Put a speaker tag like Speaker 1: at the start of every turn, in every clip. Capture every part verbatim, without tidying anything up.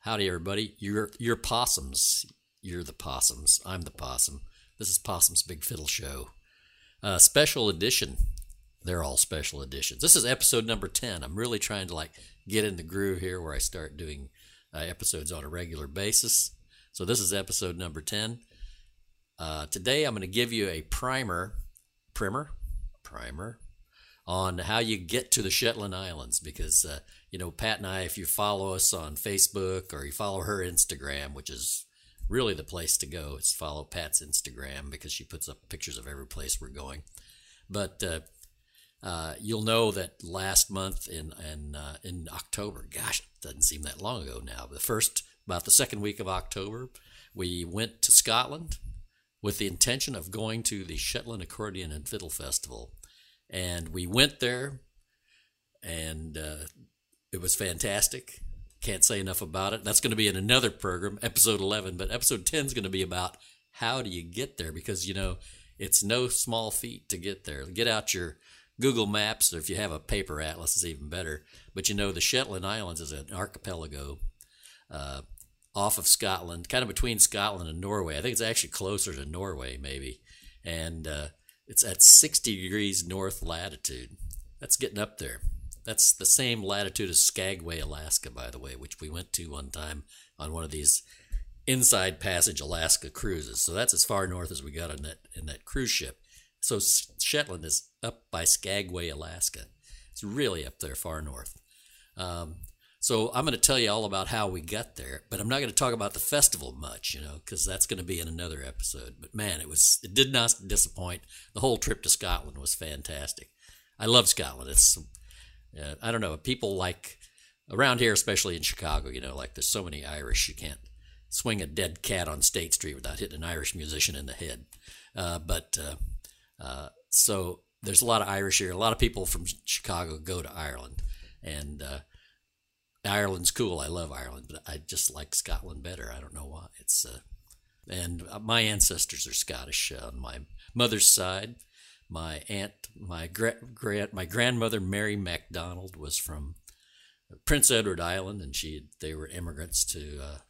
Speaker 1: Howdy, everybody. You're, you're possums. You're the possums. I'm the possum. This is Possum's Big Fiddle Show. Uh, special edition. They're all special editions. This is episode number ten. I'm really trying to like get in the groove here where I start doing uh, episodes on a regular basis. So this is episode number ten. Uh, today I'm going to give you a primer, primer, primer on how you get to the Shetland Islands because, uh, you know, Pat and I, if you follow us on Facebook or you follow her Instagram, which is really the place to go, is follow Pat's Instagram because she puts up pictures of every place we're going. But uh, uh, you'll know that last month in in, uh, in October, gosh, it doesn't seem that long ago now, but the first, about the second week of October, we went to Scotland with the intention of going to the Shetland Accordion and Fiddle Festival. And we went there, and uh, it was fantastic. Can't say enough about it. That's going to be in another program, episode eleven, but episode ten is going to be about how do you get there, because, you know, it's no small feat to get there. Get out your Google Maps, or if you have a paper atlas, it's even better. But, you know, the Shetland Islands is an archipelago uh, off of Scotland, kind of between Scotland and Norway. I think it's actually closer to Norway, maybe. And uh, it's at sixty degrees north latitude. That's getting up there. That's the same latitude as Skagway, Alaska, by the way, which we went to one time on one of these Inside Passage Alaska cruises. So that's as far north as we got in that in that cruise ship. So Shetland is up by Skagway, Alaska. It's really up there, far north. Um, so I'm going to tell you all about how we got there, but I'm not going to talk about the festival much, you know, because that's going to be in another episode. But man, it was it did not disappoint. The whole trip to Scotland was fantastic. I love Scotland. It's uh, I don't know, people like around here, especially in Chicago, you know, like there's so many Irish, you can't swing a dead cat on State Street without hitting an Irish musician in the head. Uh, but uh, uh, so there's a lot of Irish here. A lot of people from Chicago go to Ireland, and uh, Ireland's cool. I love Ireland, but I just like Scotland better. I don't know why. It's uh, and my ancestors are Scottish uh, on my mother's side. My aunt, my gra- gra- my grandmother Mary MacDonald was from Prince Edward Island, and she they were immigrants to uh,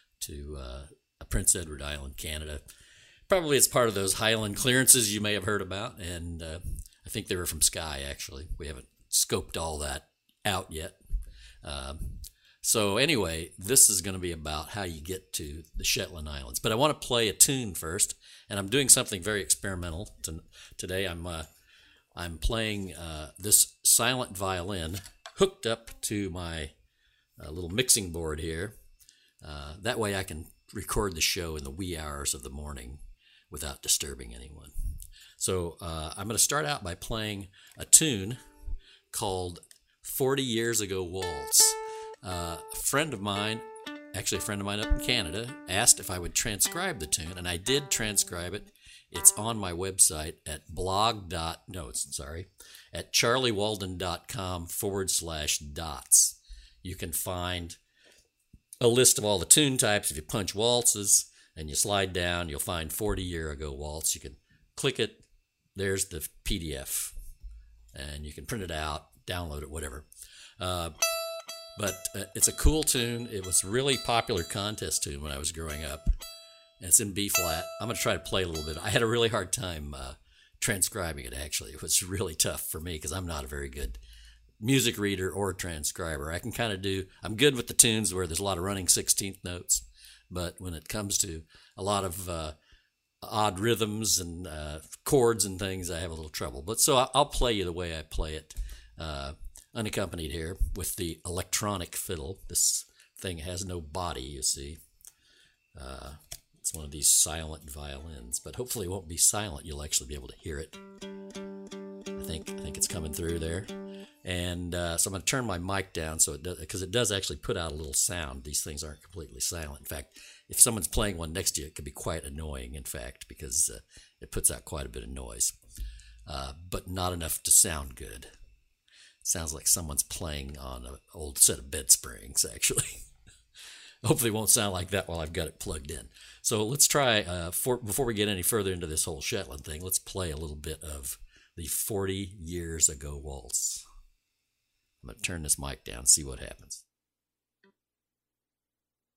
Speaker 1: to uh, Prince Edward Island, Canada. Probably it's part of those Highland clearances you may have heard about, and uh, I think they were from Skye. Actually, we haven't scoped all that out yet. Um, so anyway, this is going to be about how you get to the Shetland Islands. But I want to play a tune first, and I'm doing something very experimental to, today. I'm uh, I'm playing uh, this silent violin hooked up to my uh, little mixing board here. Uh, that way I can record the show in the wee hours of the morning without disturbing anyone. So uh, I'm going to start out by playing a tune called forty Years Ago Waltz. Uh, a friend of mine, actually a friend of mine up in Canada, asked if I would transcribe the tune, and I did transcribe it. It's on my website at blog dot, no, it's, sorry, at charliewalden.com forward slash dots. You can find a list of all the tune types. If you punch waltzes and you slide down, you'll find forty Year Ago Waltz. You can click it. There's the P D F, and you can print it out, download it, whatever. Uh, but uh, it's a cool tune. It was a really popular contest tune when I was growing up. And it's in B flat. I'm going to try to play a little bit. I had a really hard time uh, transcribing it, actually. It was really tough for me because I'm not a very good music reader or transcriber. I can kind of do, I'm good with the tunes where there's a lot of running sixteenth notes. But when it comes to a lot of uh, odd rhythms and uh, chords and things, I have a little trouble. But so I'll play you the way I play it. Uh, unaccompanied here with the electronic fiddle. This thing has no body, you see. Uh, it's one of these silent violins, but hopefully it won't be silent. You'll actually be able to hear it. I think I think it's coming through there. And uh, so I'm going to turn my mic down so it does, because it does actually put out a little sound. These things aren't completely silent. In fact, if someone's playing one next to you, it can be quite annoying, in fact, because uh, it puts out quite a bit of noise, uh, but not enough to sound good. Sounds like someone's playing on an old set of bed springs, actually. Hopefully it won't sound like that while I've got it plugged in. So let's try, uh, for, before we get any further into this whole Shetland thing, let's play a little bit of the forty Years Ago Waltz. I'm going to turn this mic down, see what happens.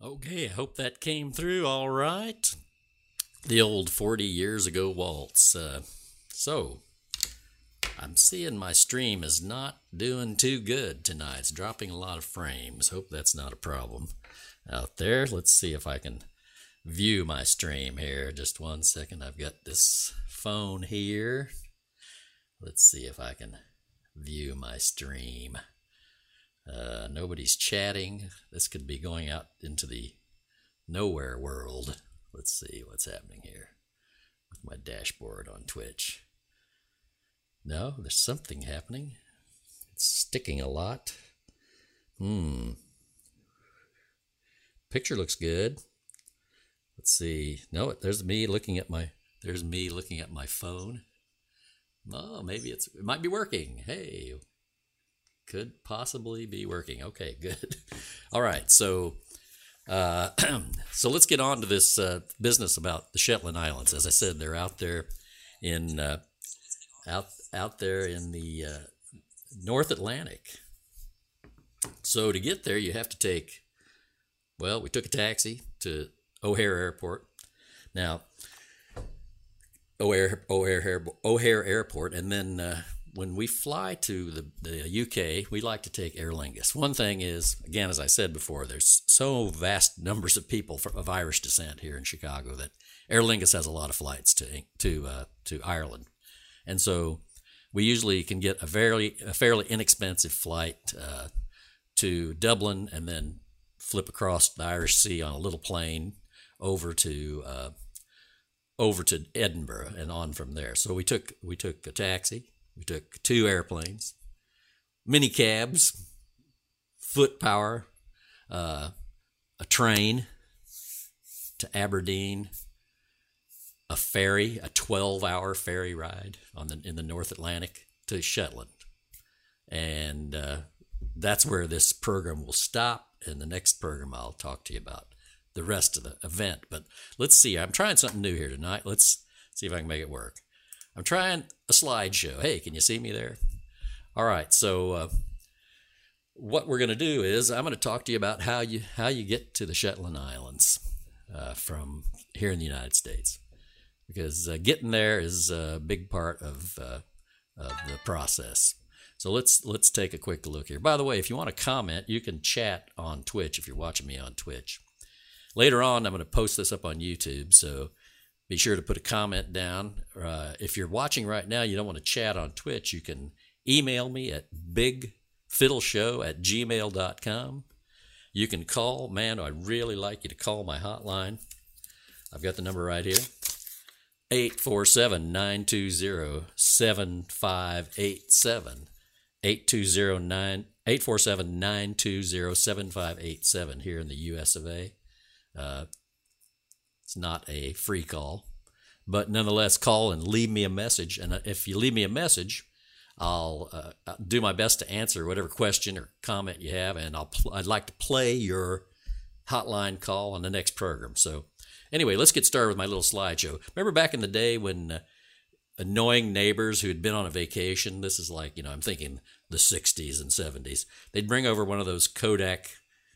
Speaker 1: Okay, I hope that came through all right. The old forty years ago waltz. Uh, so, I'm seeing my stream is not doing too good tonight. It's dropping a lot of frames. Hope that's not a problem out there. Let's see if I can view my stream here. Just one second. I've got this phone here. Let's see if I can view my stream. Uh, nobody's chatting. This could be going out into the nowhere world. Let's see what's happening here with my dashboard on Twitch. No, there's something happening. It's sticking a lot. Hmm. Picture looks good. Let's see. No, there's me looking at my. There's me looking at my phone. Oh, maybe it's. It might be working. Hey. Could possibly be working. Okay, good. All right, so uh, so let's get on to this uh, business about the Shetland Islands. As I said, they're out there in uh, out out there in the uh, North Atlantic. So to get there, you have to take. Well, we took a taxi to O'Hare Airport. Now, O'Hare O'Hare O'Hare Airport, and then. Uh, When we fly to the, the U K, we like to take Aer Lingus. One thing is, again, as I said before, there's so vast numbers of people from, of Irish descent here in Chicago that Aer Lingus has a lot of flights to to uh, to Ireland, and so we usually can get a fairly a fairly inexpensive flight uh, to Dublin, and then flip across the Irish Sea on a little plane over to uh, over to Edinburgh and on from there. So we took we took a taxi. We took two airplanes, mini cabs, foot power, uh, a train to Aberdeen, a ferry, a twelve-hour ferry ride on the in the North Atlantic to Shetland, and uh, that's where this program will stop. In the next program, I'll talk to you about the rest of the event. But let's see. I'm trying something new here tonight. Let's see if I can make it work. I'm trying a slideshow. Hey, can you see me there? All right, so uh, what we're going to do is I'm going to talk to you about how you how you get to the Shetland Islands uh, from here in the United States, because uh, getting there is a big part of, uh, of the process. So let's let's take a quick look here. By the way, if you want to comment, you can chat on Twitch if you're watching me on Twitch. Later on, I'm going to post this up on YouTube, so be sure to put a comment down. Uh, if you're watching right now, you don't want to chat on Twitch, you can email me at bigfiddleshow at gmail dot com. You can call. Man, I'd really like you to call my hotline. I've got the number right here. eight four seven, nine two zero, seven five eight seven. eight two zero nine, eight four seven, nine two zero, seven five eight seven here in the U S of A. Uh, It's not a free call, but nonetheless, call and leave me a message. And if you leave me a message, I'll uh, do my best to answer whatever question or comment you have, and I'll pl- I'd like to play your hotline call on the next program. So anyway, let's get started with my little slideshow. Remember back in the day when uh, annoying neighbors who had been on a vacation, this is like, you know, I'm thinking the sixties and seventies, they'd bring over one of those Kodak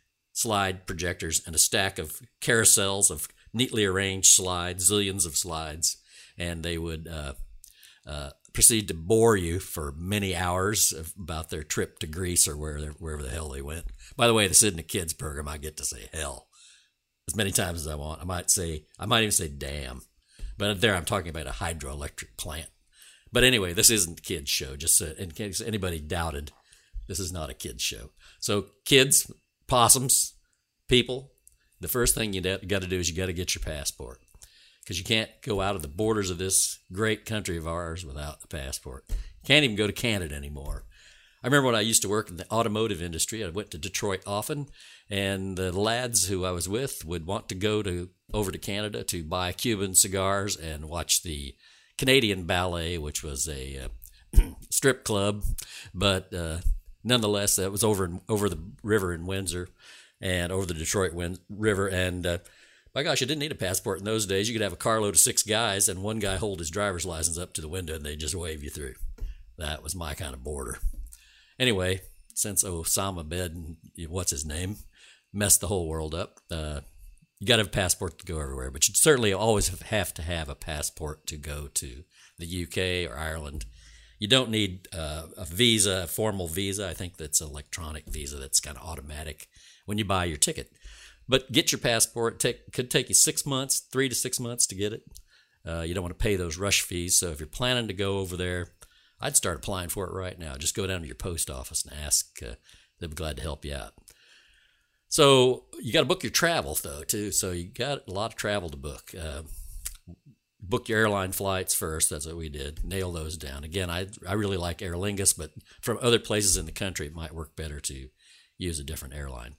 Speaker 1: slide projectors and a stack of carousels of neatly arranged slides, zillions of slides, and they would uh, uh, proceed to bore you for many hours about their trip to Greece or wherever, wherever the hell they went. By the way, this isn't a kids program. I get to say hell as many times as I want. I might say, I might even say damn, but there I'm talking about a hydroelectric plant. But anyway, this isn't a kids show, just so, in case anybody doubted, this is not a kids show. So kids, possums, people, the first thing you got to do is you got to get your passport, because you can't go out of the borders of this great country of ours without a passport. You can't even go to Canada anymore. I remember when I used to work in the automotive industry, I went to Detroit often, and the lads who I was with would want to go to over to Canada to buy Cuban cigars and watch the Canadian Ballet, which was a uh, strip club, but uh, nonetheless, that was over in, over the river in Windsor and over the Detroit Win- River. And uh, my gosh, you didn't need a passport in those days. You could have a carload of six guys and one guy hold his driver's license up to the window and they just wave you through. That was my kind of border. Anyway, since Osama bin, what's his name, mess the whole world up. Uh, you got to have a passport to go everywhere, but you certainly always have to have a passport to go to the U K or Ireland. You don't need uh, a visa, a formal visa. I think that's an electronic visa that's kind of automatic when you buy your ticket. But get your passport. Take, could take you six months, three to six months to get it. Uh, you don't want to pay those rush fees. So if you're planning to go over there, I'd start applying for it right now. Just go down to your post office and ask. Uh, they'll be glad to help you out. So you got to book your travel, though, too. So you got a lot of travel to book. Uh, book your airline flights first. That's what we did. Nail those down. Again, I I really like Aer Lingus, but from other places in the country, it might work better to use a different airline.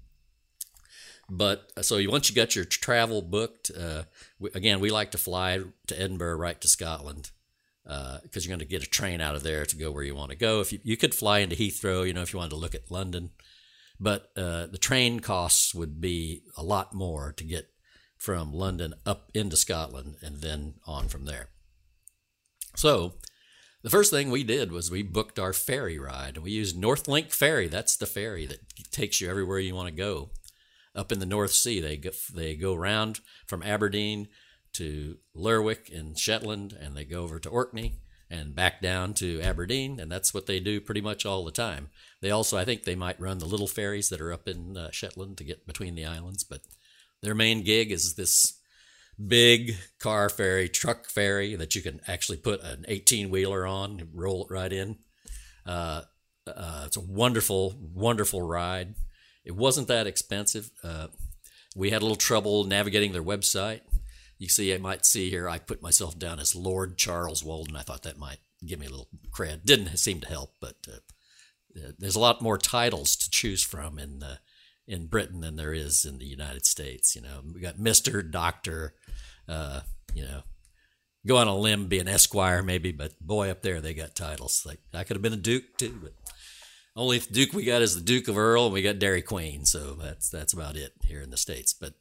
Speaker 1: But so you, once you got your travel booked, uh, we, again, we like to fly to Edinburgh right to Scotland because uh, you're going to get a train out of there to go where you want to go. If you, you could fly into Heathrow, you know, if you wanted to look at London, but uh, the train costs would be a lot more to get from London up into Scotland and then on from there. So the first thing we did was we booked our ferry ride. We used Northlink Ferry. That's the ferry that takes you everywhere you want to go. Up in the North Sea, they go, they go around from Aberdeen to Lerwick in Shetland, and they go over to Orkney and back down to Aberdeen, and that's what they do pretty much all the time. They also, I think they might run the little ferries that are up in uh, Shetland to get between the islands, but their main gig is this big car ferry, truck ferry that you can actually put an eighteen-wheeler on and roll it right in. Uh, uh, it's a wonderful, wonderful ride. It wasn't that expensive. Uh, we had a little trouble navigating their website. You see, I might see here, I put myself down as Lord Charles Walden. I thought that might give me a little cred. Didn't seem to help, but uh, there's a lot more titles to choose from in uh, in Britain than there is in the United States. You know, we got Mister, Doctor, uh, you know, go on a limb, be an Esquire maybe, but boy, up there they got titles. Like I could have been a Duke too, but only Duke we got is the Duke of Earl, and we got Dairy Queen, so that's that's about it here in the States. But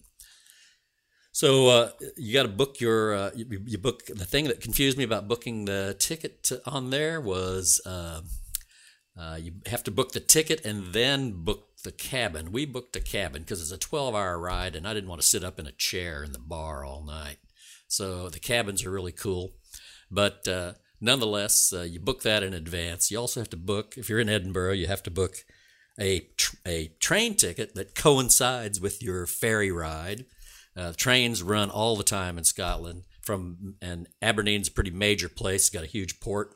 Speaker 1: so uh, you got to book your uh, you, you book the thing that confused me about booking the ticket to, on there was uh, uh, you have to book the ticket and then book the cabin. We booked a cabin because it's a twelve-hour ride, and I didn't want to sit up in a chair in the bar all night. So the cabins are really cool, but uh, nonetheless, uh, you book that in advance. You also have to book, if you're in Edinburgh, you have to book a tr- a train ticket that coincides with your ferry ride. Uh, trains run all the time in Scotland. From and Aberdeen's a pretty major place. It's got a huge port,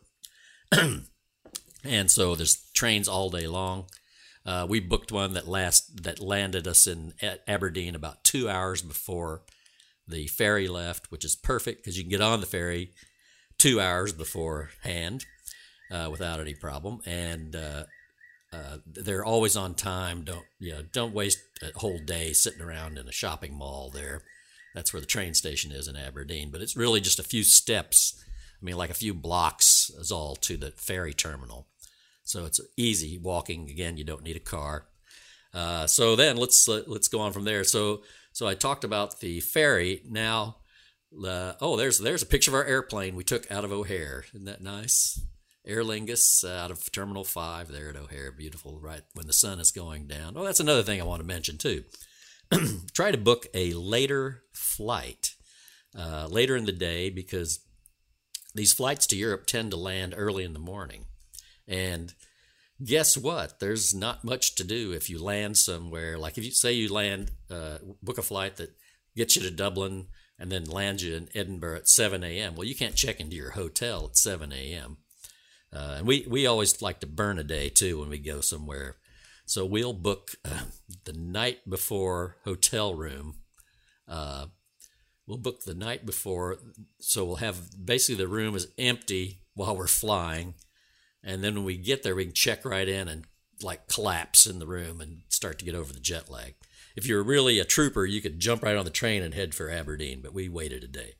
Speaker 1: and so there's trains all day long. Uh, we booked one that last that landed us in Aberdeen about two hours before the ferry left, which is perfect because you can get on the ferry two hours beforehand uh, without any problem, and uh, uh, they're always on time. Don't you know? Don't waste a whole day sitting around in a shopping mall there. That's where the train station is in Aberdeen, but it's really just a few steps. I mean, like a few blocks is all to the ferry terminal. So it's easy walking. Again, you don't need a car. Uh, so then let's uh, let's go on from there. So so I talked about the ferry. Now, uh, oh, there's there's a picture of our airplane we took out of O'Hare. Isn't that nice? Aer Lingus uh, out of Terminal five there at O'Hare. Beautiful, right when the sun is going down. Oh, that's another thing I want to mention too. Try to book a later flight, uh, later in the day, because these flights to Europe tend to land early in the morning. And guess what? There's not much to do if you land somewhere. Like if you say you land, uh, book a flight that gets you to Dublin and then lands you in Edinburgh at seven a.m. Well, you can't check into your hotel at seven a.m. Uh, and we, we always like to burn a day, too, when we go somewhere. So we'll book uh, the night before hotel room. Uh, we'll book the night before, so we'll have basically the room is empty while we're flying. And then when we get there, we can check right in and like collapse in the room and start to get over the jet lag. If you're really a trooper, you could jump right on the train and head for Aberdeen, but we waited a day.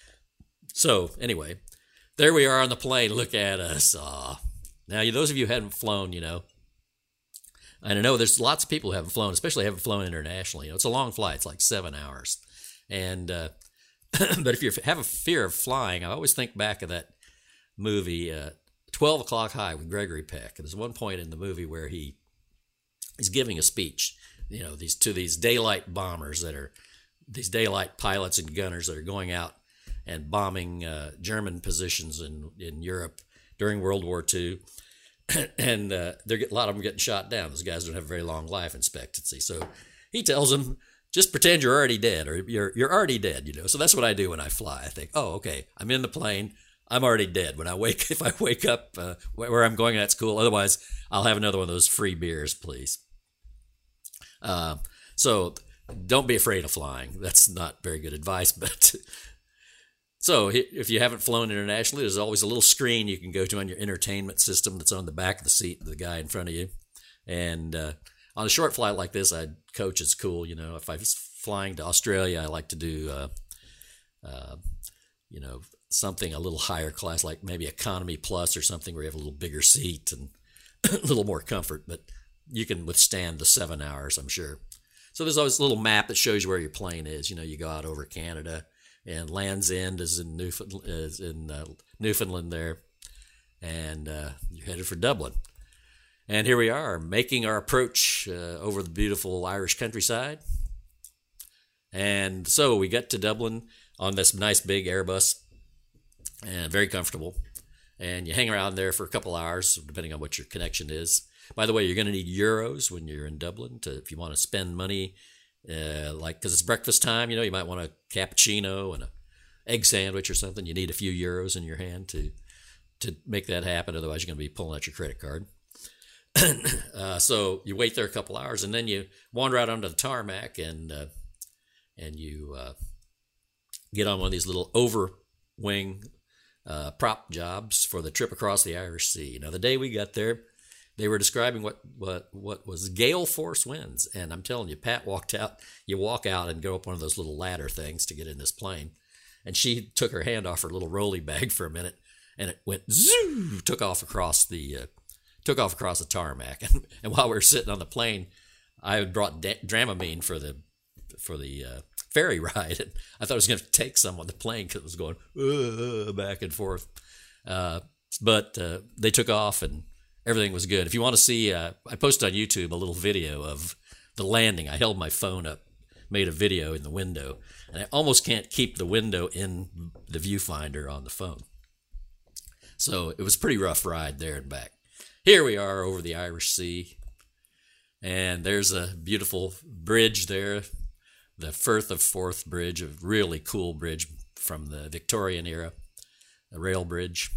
Speaker 1: So anyway, there we are on the plane. Look at us. Uh, now, those of you who haven't flown, you know, and I know there's lots of people who haven't flown, especially haven't flown internationally. You know, it's a long flight. It's like seven hours. And uh, but if you have a fear of flying, I always think back of that movie, uh, twelve O'Clock High with Gregory Peck. There's one point in the movie where he is giving a speech you know, these to these daylight bombers that are these daylight pilots and gunners that are going out and bombing uh, German positions in in Europe during World War Two. And uh, they're a lot of them getting shot down. Those guys don't have a very long life expectancy. So he tells them, just pretend you're already dead, or you're you're already dead. You know. So that's what I do when I fly. I think, oh, okay, I'm in the plane. I'm already dead. When I wake, if I wake up uh, where I'm going, that's cool. Otherwise, I'll have another one of those free beers, please. Uh, so don't be afraid of flying. That's not very good advice, but. So if you haven't flown internationally, there's always a little screen you can go to on your entertainment system that's on the back of the seat of the guy in front of you. And uh, on a short flight like this, I coach is cool. You know, if I was flying to Australia, I like to do, uh, uh, you know, something a little higher class, like maybe economy plus or something where you have a little bigger seat and a little more comfort. But you can withstand the seven hours, I'm sure. So there's always a little map that shows you where your plane is. You know, you go out over Canada. And Land's End is in Newfoundland, is in uh, Newfoundland there, and uh, you're headed for Dublin. And here we are, making our approach uh, over the beautiful Irish countryside. And so we got to Dublin on this nice big Airbus, and very comfortable. And you hang around there for a couple hours, depending on what your connection is. By the way, you're going to need euros when you're in Dublin to if you want to spend money. Uh, like, because it's breakfast time, you know, you might want a cappuccino and a egg sandwich or something. You need a few euros in your hand to to make that happen. Otherwise, you're going to be pulling out your credit card. uh, so you wait there a couple hours, and then you wander out onto the tarmac, and uh, and you uh, get on one of these little over wing uh, prop jobs for the trip across the Irish Sea. Now, the day we got there, they were describing what, what, what was gale force winds. And I'm telling you, Pat walked out, you walk out and go up one of those little ladder things to get in this plane. And she took her hand off her little rolly bag for a minute, and it went zoo, took off across the, uh, took off across the tarmac. And, and while we were sitting on the plane, I had brought da- Dramamine for the, for the uh, ferry ride. And I thought I was going to take some on the plane because it was going uh, back and forth. Uh, but uh, they took off, and everything was good. If you want to see, uh, I posted on YouTube a little video of the landing. I held my phone up, made a video in the window, and I almost can't keep the window in the viewfinder on the phone. So it was a pretty rough ride there and back. Here we are over the Irish Sea, and there's a beautiful bridge there, the Firth of Forth Bridge, a really cool bridge from the Victorian era, a rail bridge.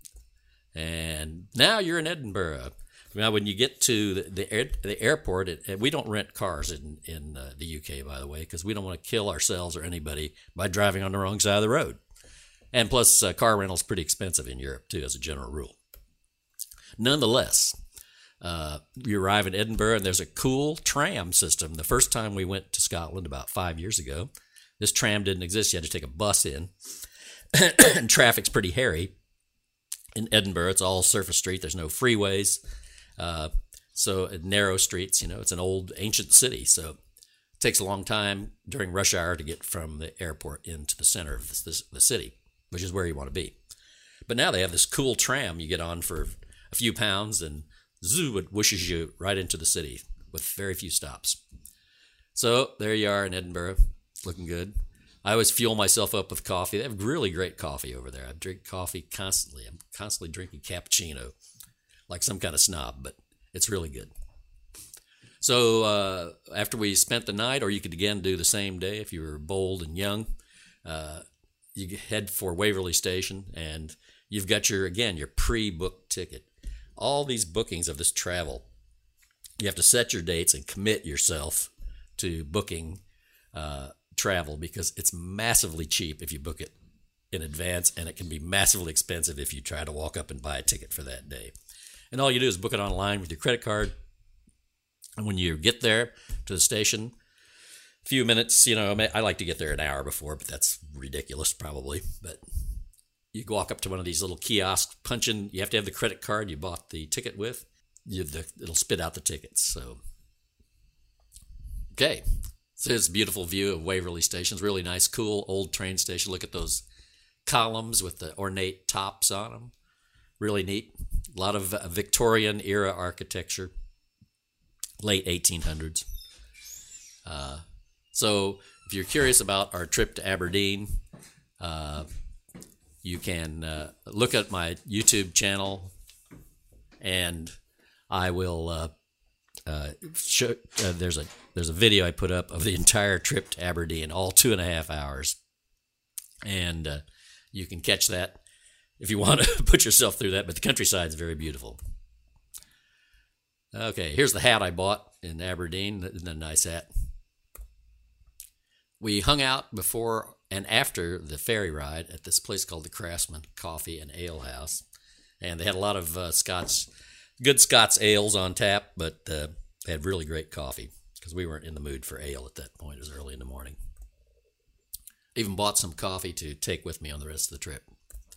Speaker 1: And now you're in Edinburgh. Now, when you get to the the, air, the airport, it, we don't rent cars in in uh, the U K, by the way, because we don't want to kill ourselves or anybody by driving on the wrong side of the road. And plus, uh, car rental's pretty expensive in Europe too, as a general rule. Nonetheless, uh, you arrive in Edinburgh, and there's a cool tram system. The first time we went to Scotland about five years ago, this tram didn't exist. You had to take a bus in, and traffic's pretty hairy. In Edinburgh, it's all surface street. There's no freeways. Uh, so narrow streets, you know, it's an old ancient city. So it takes a long time during rush hour to get from the airport into the center of this, this, the city, which is where you want to be. But now they have this cool tram you get on for a few pounds, and zoo, it whooshes you right into the city with very few stops. So there you are in Edinburgh, looking good. I always fuel myself up with coffee. They have really great coffee over there. I drink coffee constantly. I'm constantly drinking cappuccino, like some kind of snob, but it's really good. So uh, after we spent the night, or you could again do the same day if you were bold and young, uh, you head for Waverley Station, and you've got your, again, your pre-booked ticket. All these bookings of this travel, you have to set your dates and commit yourself to booking uh travel, because it's massively cheap if you book it in advance, and it can be massively expensive if you try to walk up and buy a ticket for that day. And all you do is book it online with your credit card, and when you get there to the station, a few minutes, you know, I like to get there an hour before, but that's ridiculous probably, but you walk up to one of these little kiosks, punch in, you have to have the credit card you bought the ticket with, you, the, it'll spit out the tickets. So, okay. So it's a beautiful view of Waverley Station. It's really nice, cool, old train station. Look at those columns with the ornate tops on them. Really neat. A lot of Victorian era architecture, late eighteen hundreds. Uh, so if you're curious about our trip to Aberdeen, uh, you can uh, look at my YouTube channel, and I will uh, uh, show. Uh, there's a there's a video I put up of the entire trip to Aberdeen, all two and a half hours, and uh, you can catch that if you want to put yourself through that. But the countryside is very beautiful. Okay, here's the hat I bought in Aberdeen. Isn't that a nice hat? We hung out before and after the ferry ride at this place called the Craftsman Coffee and Ale House. And they had a lot of uh, Scots, good Scots ales on tap, but uh, they had really great coffee because we weren't in the mood for ale at that point. It was early in the morning. Even bought some coffee to take with me on the rest of the trip.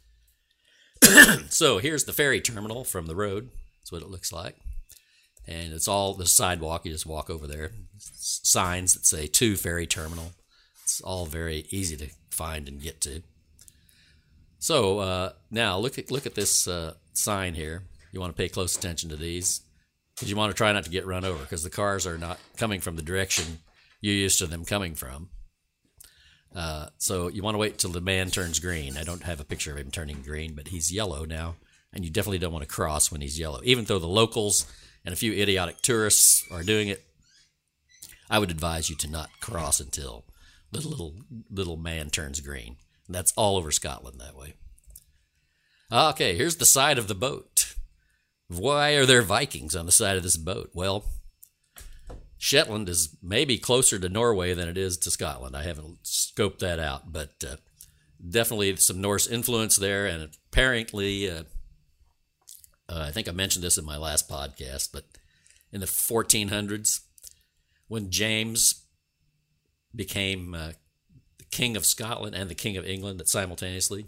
Speaker 1: So here's the ferry terminal from the road. That's what it looks like. And it's all the sidewalk. You just walk over there. Signs that say to ferry terminal. It's all very easy to find and get to. So uh, now look at look at this uh, sign here. You want to pay close attention to these because you want to try not to get run over because the cars are not coming from the direction you're used to them coming from. Uh, so you want to wait till the man turns green. I don't have a picture of him turning green, but he's yellow now, and you definitely don't want to cross when he's yellow. Even though the locals and a few idiotic tourists are doing it, I would advise you to not cross until the little little man turns green. And that's all over Scotland that way. Okay, here's the side of the boat. Why are there Vikings on the side of this boat? Well, Shetland is maybe closer to Norway than it is to Scotland. I haven't scoped that out, but uh, definitely some Norse influence there, and apparently... Uh, Uh, I think I mentioned this in my last podcast, but in the fourteen hundreds, when James became uh, the King of Scotland and the King of England simultaneously,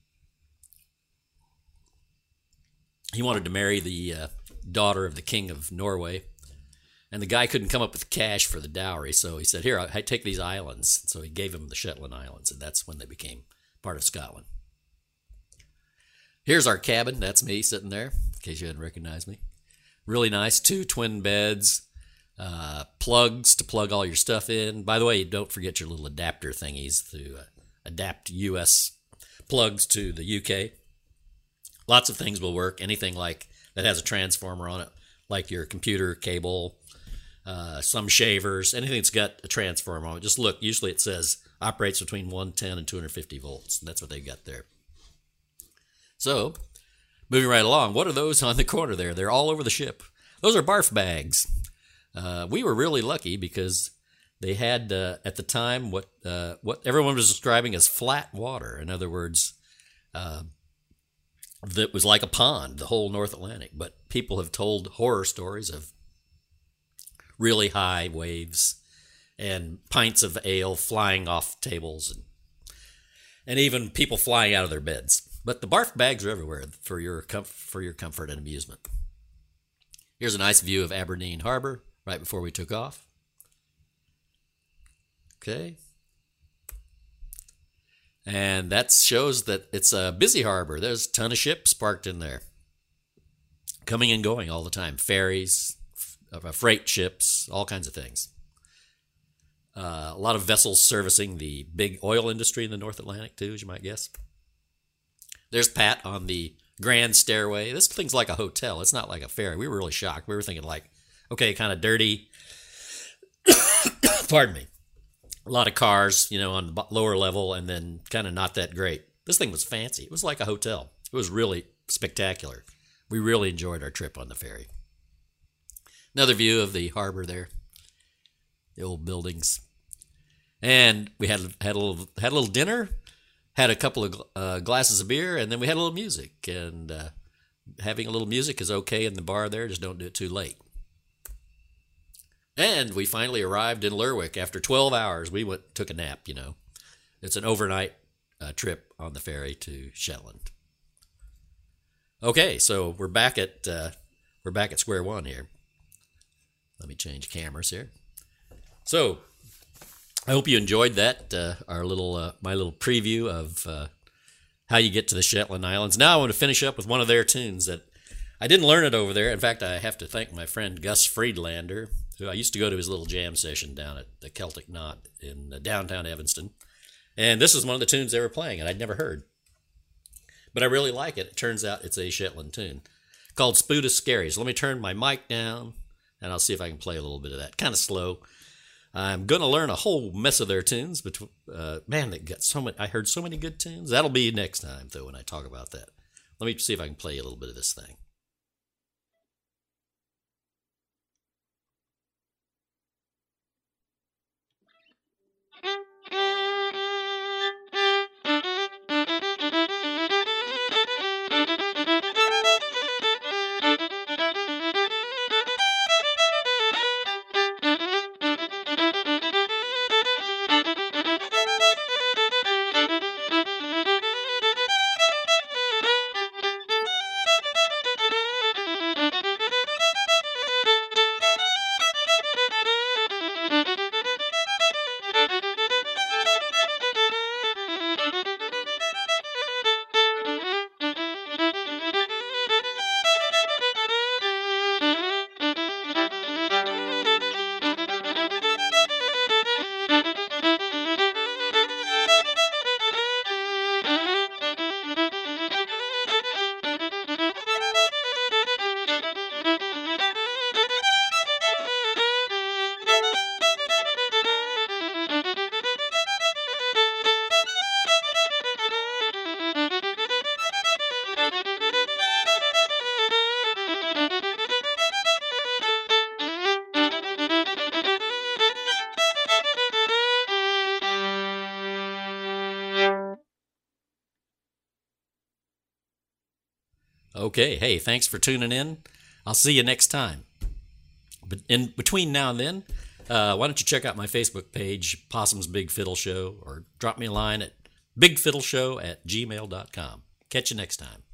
Speaker 1: he wanted to marry the uh, daughter of the King of Norway, and the guy couldn't come up with cash for the dowry, so he said, here, I take these islands. So he gave him the Shetland Islands, and that's when they became part of Scotland. Here's our cabin. That's me sitting there, in case you hadn't recognized me. Really nice. Two twin beds, uh, plugs to plug all your stuff in. By the way, don't forget your little adapter thingies to uh, adapt U S plugs to the U K. Lots of things will work. Anything like that has a transformer on it, like your computer cable, uh, some shavers, anything that's got a transformer on it. Just look. Usually it says operates between one ten and two hundred fifty volts. And that's what they've got there. So, moving right along, what are those on the corner there? They're all over the ship. Those are barf bags. Uh, we were really lucky because they had, uh, at the time, what uh, what everyone was describing as flat water. In other words, uh, that was like a pond, the whole North Atlantic. But people have told horror stories of really high waves and pints of ale flying off tables and, and even people flying out of their beds. But the barf bags are everywhere for your com- for your comfort and amusement. Here's a nice view of Aberdeen Harbor right before we took off. Okay. And that shows that it's a busy harbor. There's a ton of ships parked in there, coming and going all the time. Ferries, f- freight ships, all kinds of things. Uh, a lot of vessels servicing the big oil industry in the North Atlantic, too, as you might guess. There's Pat on the grand stairway. This thing's like a hotel. It's not like a ferry. We were really shocked. We were thinking like, okay, kind of dirty. Pardon me. A lot of cars, you know, on the lower level, and then kind of not that great. This thing was fancy. It was like a hotel. It was really spectacular. We really enjoyed our trip on the ferry. Another view of the harbor there. The old buildings. And we had had a little had a little dinner. Had a couple of uh, glasses of beer, and then we had a little music. And uh, having a little music is okay in the bar there. Just don't do it too late. And we finally arrived in Lerwick after twelve hours. We went took a nap, you know. It's an overnight uh, trip on the ferry to Shetland. Okay, so we're back at uh, we're back at square one here. Let me change cameras here. So, I hope you enjoyed that, uh, our little, uh, my little preview of uh, how you get to the Shetland Islands. Now I want to finish up with one of their tunes that I didn't learn it over there. In fact, I have to thank my friend Gus Friedlander. who I used to go to his little jam session down at the Celtic Knot in uh, downtown Evanston. And this is one of the tunes they were playing, and I'd never heard. But I really like it. It turns out it's a Shetland tune called Spuda Scary. So let me turn my mic down, and I'll see if I can play a little bit of that. Kind of slow. I'm going to learn a whole mess of their tunes. But, uh, man, they got so many, I heard so many good tunes. That'll be next time, though, when I talk about that. Let me see if I can play a little bit of this thing. Okay, hey, thanks for tuning in. I'll see you next time. But in between now and then, uh, why don't you check out my Facebook page, Possum's Big Fiddle Show, or drop me a line at bigfiddleshow at gmail dot com. Catch you next time.